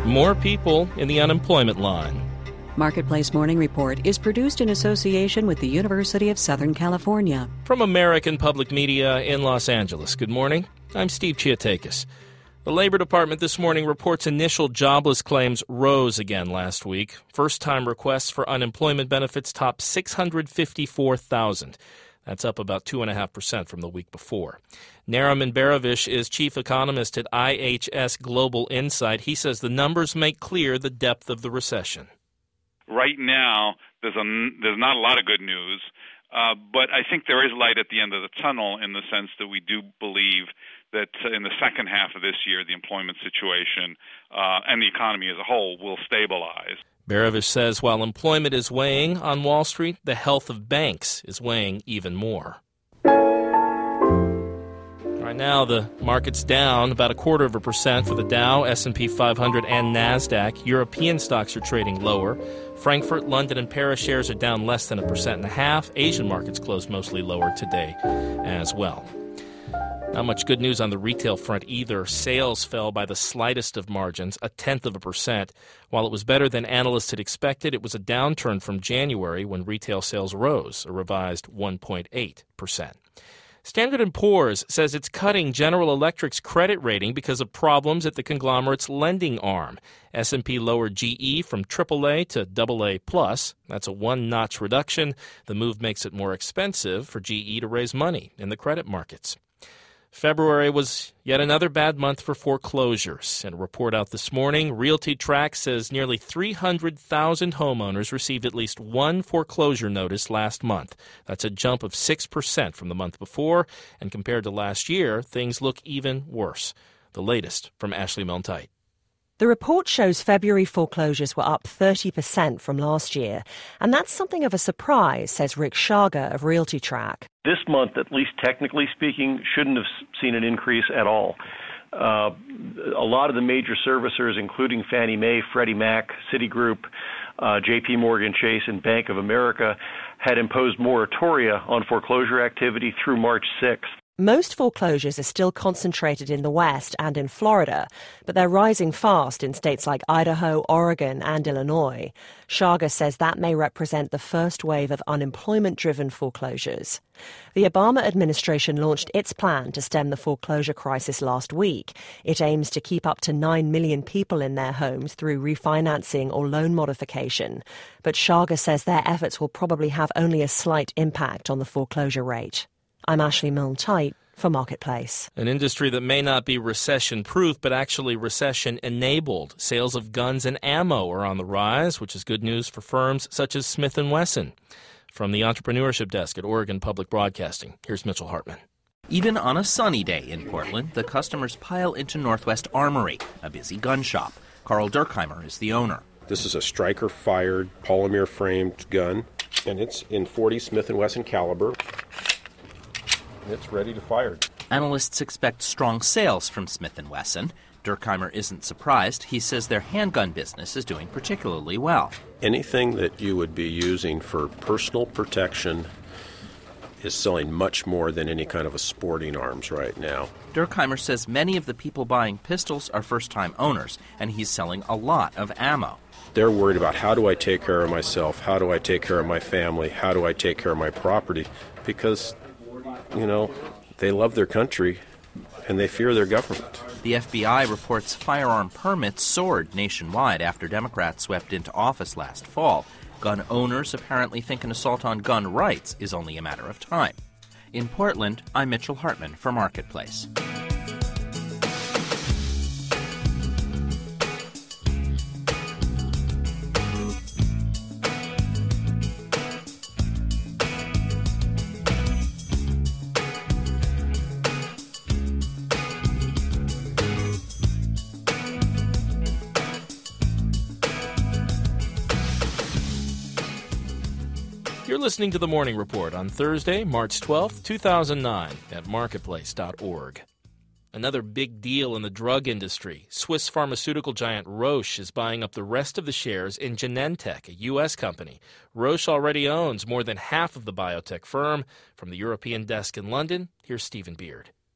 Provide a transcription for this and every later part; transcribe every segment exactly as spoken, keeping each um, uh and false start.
More people in the unemployment line. Marketplace Morning Report is produced in association with the University of Southern California. From American Public Media in Los Angeles, good morning. I'm Steve Chiatakis. The Labor Department this morning reports initial jobless claims rose again last week. First-time requests for unemployment benefits topped six hundred fifty-four thousand. That's up about two point five percent from the week before. Nariman Baravish is chief economist at I H S Global Insight. He says the numbers make clear the depth of the recession. Right now, there's a, there's not a lot of good news, uh, but I think there is light at the end of the tunnel in the sense that we do believe that in the second half of this year, the employment situation uh, and the economy as a whole will stabilize. Baravish says while employment is weighing on Wall Street, the health of banks is weighing even more. Right now, the market's down about a quarter of a percent for the Dow, S and P five hundred, and NASDAQ. European stocks are trading lower. Frankfurt, London, and Paris shares are down less than a percent and a half. Asian markets closed mostly lower today as well. Not much good news on the retail front either. Sales fell by the slightest of margins, a tenth of a percent. While it was better than analysts had expected, it was a downturn from January when retail sales rose, a revised one point eight percent. Standard and Poor's says it's cutting General Electric's credit rating because of problems at the conglomerate's lending arm. S and P lowered G E from triple A to double A plus. That's a one-notch reduction. The move makes it more expensive for G E to raise money in the credit markets. February was yet another bad month for foreclosures. In a report out this morning, RealtyTrac says nearly three hundred thousand homeowners received at least one foreclosure notice last month. That's a jump of six percent from the month before, and compared to last year, things look even worse. The latest from Ashley Milne-Tyte. The report shows February foreclosures were up thirty percent from last year, and that's something of a surprise, says Rick Schager of RealtyTrac. This month, at least technically speaking, shouldn't have seen an increase at all. Uh, a lot of the major servicers, including Fannie Mae, Freddie Mac, Citigroup, uh, J P Morgan Chase, and Bank of America, had imposed moratoria on foreclosure activity through March sixth. Most foreclosures are still concentrated in the West and in Florida, but they're rising fast in states like Idaho, Oregon, and Illinois. Schager says that may represent the first wave of unemployment-driven foreclosures. The Obama administration launched its plan to stem the foreclosure crisis last week. It aims to keep up to nine million people in their homes through refinancing or loan modification. But Schager says their efforts will probably have only a slight impact on the foreclosure rate. I'm Ashley Milne-Tyte for Marketplace. An industry that may not be recession-proof, but actually recession-enabled. Sales of guns and ammo are on the rise, which is good news for firms such as Smith and Wesson. From the Entrepreneurship Desk at Oregon Public Broadcasting, here's Mitchell Hartman. Even on a sunny day in Portland, the customers pile into Northwest Armory, a busy gun shop. Carl Durkheimer is the owner. This is a striker-fired, polymer-framed gun, and it's in forty Smith and Wesson caliber. It's ready to fire. Analysts expect strong sales from Smith and Wesson. Durkheimer isn't surprised. He says their handgun business is doing particularly well. Anything that you would be using for personal protection is selling much more than any kind of a sporting arms right now. Durkheimer says many of the people buying pistols are first-time owners, and he's selling a lot of ammo. They're worried about how do I take care of myself, how do I take care of my family, how do I take care of my property, because you know, they love their country, and they fear their government. The F B I reports firearm permits soared nationwide after Democrats swept into office last fall. Gun owners apparently think an assault on gun rights is only a matter of time. In Portland, I'm Mitchell Hartman for Marketplace. You're listening to The Morning Report on Thursday, March twelfth, two thousand nine at marketplace dot org. Another big deal in the drug industry. Swiss pharmaceutical giant Roche is buying up the rest of the shares in Genentech, a U S company. Roche already owns more than half of the biotech firm. From the European desk in London, here's Stephen Beard.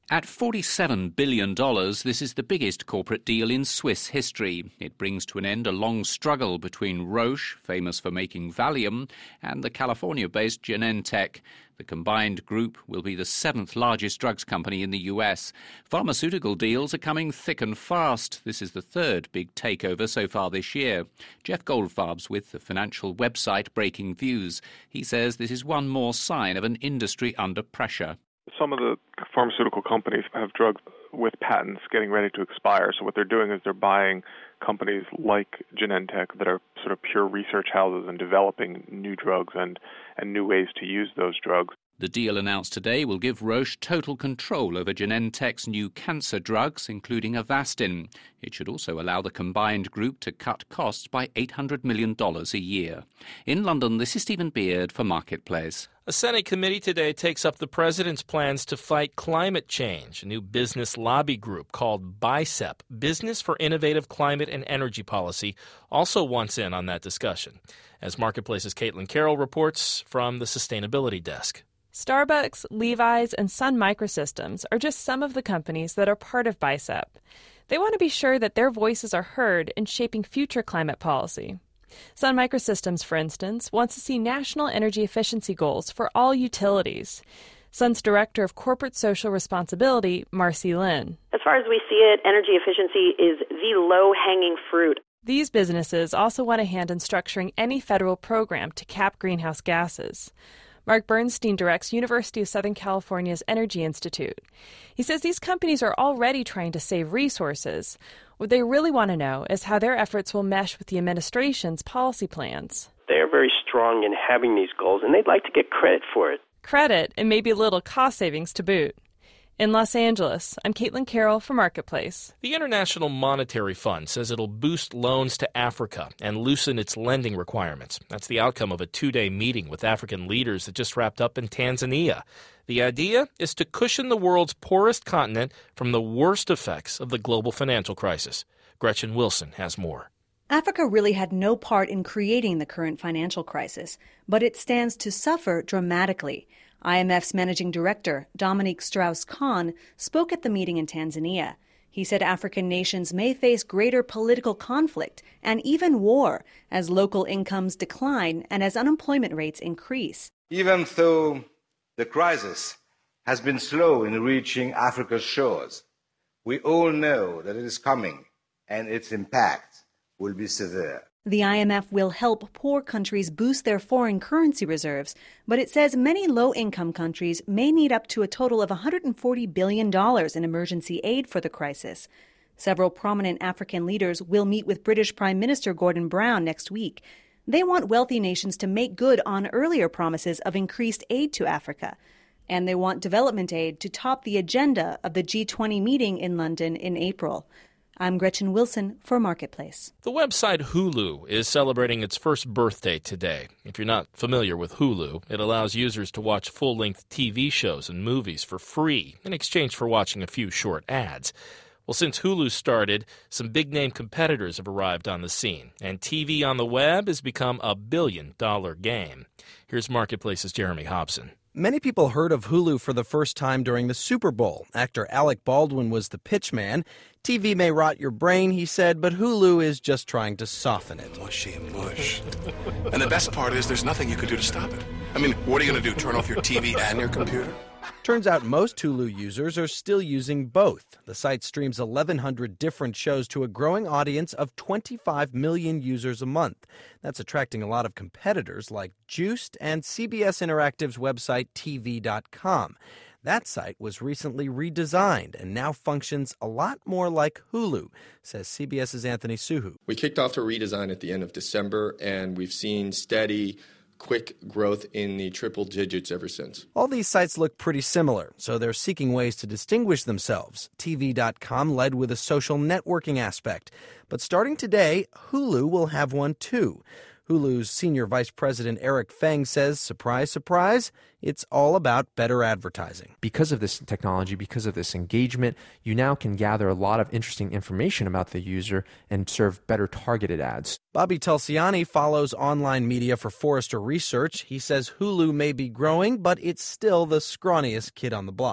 At forty-seven billion dollars, this is the biggest corporate deal in Swiss history. It brings to an end a long struggle between Roche, famous for making Valium, and the California-based Genentech. The combined group will be the seventh largest drugs company in the U S. Pharmaceutical deals are coming thick and fast. This is the third big takeover so far this year. Jeff Goldfarb's with the financial website Breaking Views. He says this is one more sign of an industry under pressure. Some of the pharmaceutical companies have drugs with patents getting ready to expire. So what they're doing is they're buying companies like Genentech that are sort of pure research houses and developing new drugs and, and new ways to use those drugs. The deal announced today will give Roche total control over Genentech's new cancer drugs, including Avastin. It should also allow the combined group to cut costs by eight hundred million dollars a year. In London, this is Stephen Beard for Marketplace. A Senate committee today takes up the president's plans to fight climate change. A new business lobby group called BICEP, Business for Innovative Climate and Energy Policy, also wants in on that discussion. As Marketplace's Caitlin Carroll reports from the Sustainability Desk. Starbucks, Levi's, and Sun Microsystems are just some of the companies that are part of BICEP. They want to be sure that their voices are heard in shaping future climate policy. Sun Microsystems, for instance, wants to see national energy efficiency goals for all utilities. Sun's Director of Corporate Social Responsibility, Marcy Lin. As far as we see it, energy efficiency is the low-hanging fruit. These businesses also want a hand in structuring any federal program to cap greenhouse gases. Mark Bernstein directs University of Southern California's Energy Institute. He says these companies are already trying to save resources. What they really want to know is how their efforts will mesh with the administration's policy plans. They are very strong in having these goals, and they'd like to get credit for it. Credit, and maybe a little cost savings to boot. In Los Angeles, I'm Caitlin Carroll for Marketplace. The International Monetary Fund says it'll boost loans to Africa and loosen its lending requirements. That's the outcome of a two-day meeting with African leaders that just wrapped up in Tanzania. The idea is to cushion the world's poorest continent from the worst effects of the global financial crisis. Gretchen Wilson has more. Africa really had no part in creating the current financial crisis, but it stands to suffer dramatically. I M F's managing director, Dominique Strauss-Kahn, spoke at the meeting in Tanzania. He said African nations may face greater political conflict and even war as local incomes decline and as unemployment rates increase. Even though the crisis has been slow in reaching Africa's shores, we all know that it is coming and its impact will be severe. The I M F will help poor countries boost their foreign currency reserves, but it says many low-income countries may need up to a total of one hundred forty billion dollars in emergency aid for the crisis. Several prominent African leaders will meet with British Prime Minister Gordon Brown next week. They want wealthy nations to make good on earlier promises of increased aid to Africa. And they want development aid to top the agenda of the G twenty meeting in London in April. I'm Gretchen Wilson for Marketplace. The website Hulu is celebrating its first birthday today. If you're not familiar with Hulu, it allows users to watch full-length T V shows and movies for free in exchange for watching a few short ads. Well, since Hulu started, some big-name competitors have arrived on the scene, and T V on the web has become a billion-dollar game. Here's Marketplace's Jeremy Hobson. Many people heard of Hulu for the first time during the Super Bowl. Actor Alec Baldwin was the pitchman. T V may rot your brain, he said, but Hulu is just trying to soften it. Mushy and mush. And the best part is there's nothing you can do to stop it. I mean, what are you going to do, turn off your T V and your computer? Turns out most Hulu users are still using both. The site streams eleven hundred different shows to a growing audience of twenty-five million users a month. That's attracting a lot of competitors like Juiced and C B S Interactive's website T V dot com. That site was recently redesigned and now functions a lot more like Hulu, says CBS's Anthony Suhu. We kicked off a redesign at the end of December, and we've seen steady quick growth in the triple digits ever since. All these sites look pretty similar, so they're seeking ways to distinguish themselves. T V dot com led with a social networking aspect. But starting today, Hulu will have one too. Hulu's senior vice president Eric Feng says, surprise, surprise, it's all about better advertising. Because of this technology, because of this engagement, you now can gather a lot of interesting information about the user and serve better targeted ads. Bobby Tulsiani follows online media for Forrester Research. He says Hulu may be growing, but it's still the scrawniest kid on the block.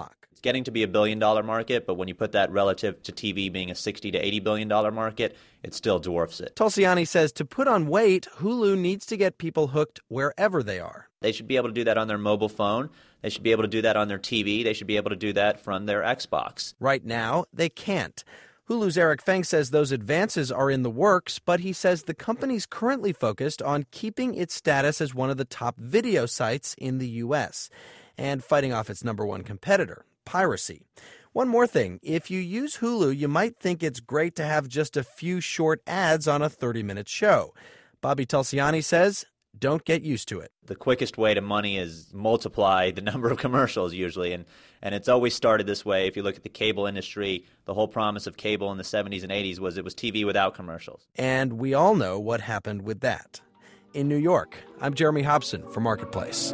getting to be a billion-dollar market, but when you put that relative to T V being a sixty to eighty billion dollar market, it still dwarfs it. Tulsiani says to put on weight, Hulu needs to get people hooked wherever they are. They should be able to do that on their mobile phone. They should be able to do that on their T V. They should be able to do that from their Xbox. Right now, they can't. Hulu's Eric Feng says those advances are in the works, but he says the company's currently focused on keeping its status as one of the top video sites in the U S and fighting off its number one competitor, piracy. One more thing, if you use Hulu, you might think it's great to have just a few short ads on a thirty-minute show. Bobby Tulsiani says, don't get used to it. The quickest way to money is multiply the number of commercials usually, and, and it's always started this way. If you look at the cable industry, the whole promise of cable in the seventies and eighties was it was T V without commercials. And we all know what happened with that. In New York, I'm Jeremy Hobson for Marketplace.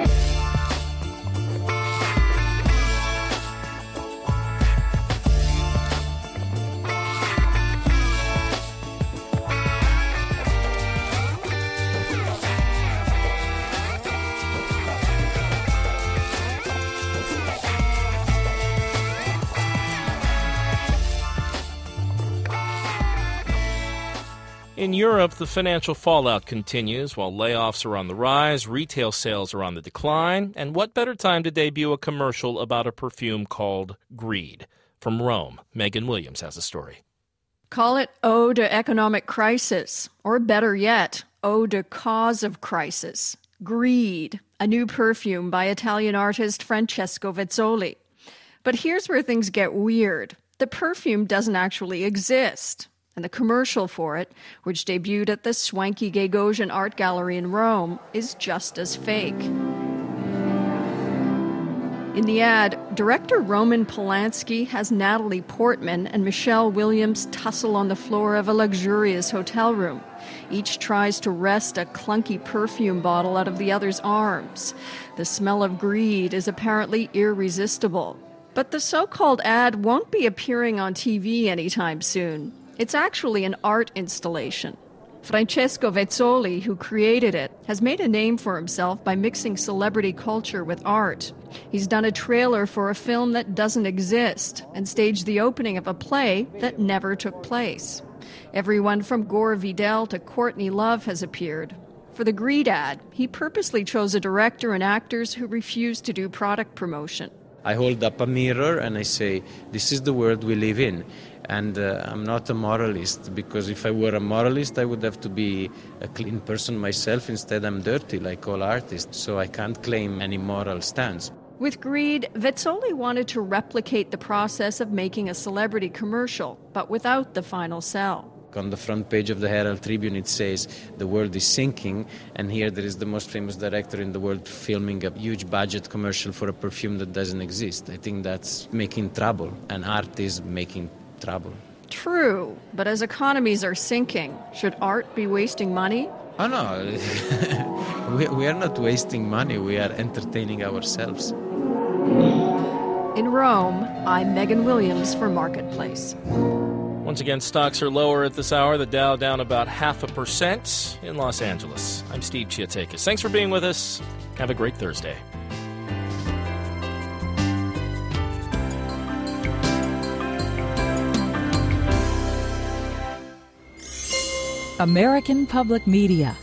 In Europe, the financial fallout continues while layoffs are on the rise, retail sales are on the decline, and what better time to debut a commercial about a perfume called Greed? From Rome, Megan Williams has a story. Call it Ode to Economic Crisis, or better yet, Ode to Cause of Crisis. Greed, a new perfume by Italian artist Francesco Vezzoli. But here's where things get weird. The perfume doesn't actually exist. And the commercial for it, which debuted at the swanky Gagosian Art Gallery in Rome, is just as fake. In the ad, director Roman Polanski has Natalie Portman and Michelle Williams tussle on the floor of a luxurious hotel room. Each tries to wrest a clunky perfume bottle out of the other's arms. The smell of greed is apparently irresistible. But the so-called ad won't be appearing on T V anytime soon. It's actually an art installation. Francesco Vezzoli, who created it, has made a name for himself by mixing celebrity culture with art. He's done a trailer for a film that doesn't exist and staged the opening of a play that never took place. Everyone from Gore Vidal to Courtney Love has appeared. For the Greed ad, he purposely chose a director and actors who refused to do product promotion. I hold up a mirror and I say, this is the world we live in. And uh, I'm not a moralist, because if I were a moralist, I would have to be a clean person myself. Instead, I'm dirty, like all artists, so I can't claim any moral stance. With Greed, Vezzoli wanted to replicate the process of making a celebrity commercial, but without the final sell. On the front page of the Herald Tribune, it says, the world is sinking, and here there is the most famous director in the world filming a huge budget commercial for a perfume that doesn't exist. I think that's making trouble, and art is making trouble. True, but as economies are sinking, should art be wasting money? Oh no, we, we are not wasting money, we are entertaining ourselves. In Rome, I'm Megan Williams for Marketplace. Once again, stocks are lower at this hour. The Dow down about half a percent in Los Angeles. I'm Steve Chiatakis. Thanks for being with us. Have a great Thursday. American Public Media.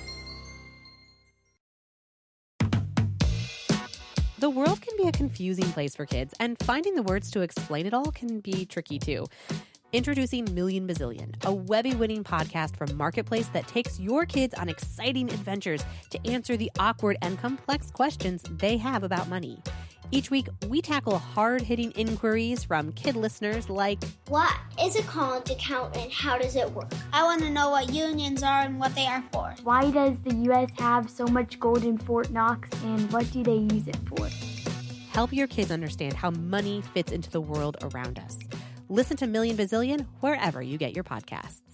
The world can be a confusing place for kids, and finding the words to explain it all can be tricky too. Introducing Million Bazillion, a Webby-winning podcast from Marketplace that takes your kids on exciting adventures to answer the awkward and complex questions they have about money. Each week, we tackle hard-hitting inquiries from kid listeners like, what is a college account and how does it work? I want to know what unions are and what they are for. Why does the U S have so much gold in Fort Knox, and what do they use it for? Help your kids understand how money fits into the world around us. Listen to Million Bazillion wherever you get your podcasts.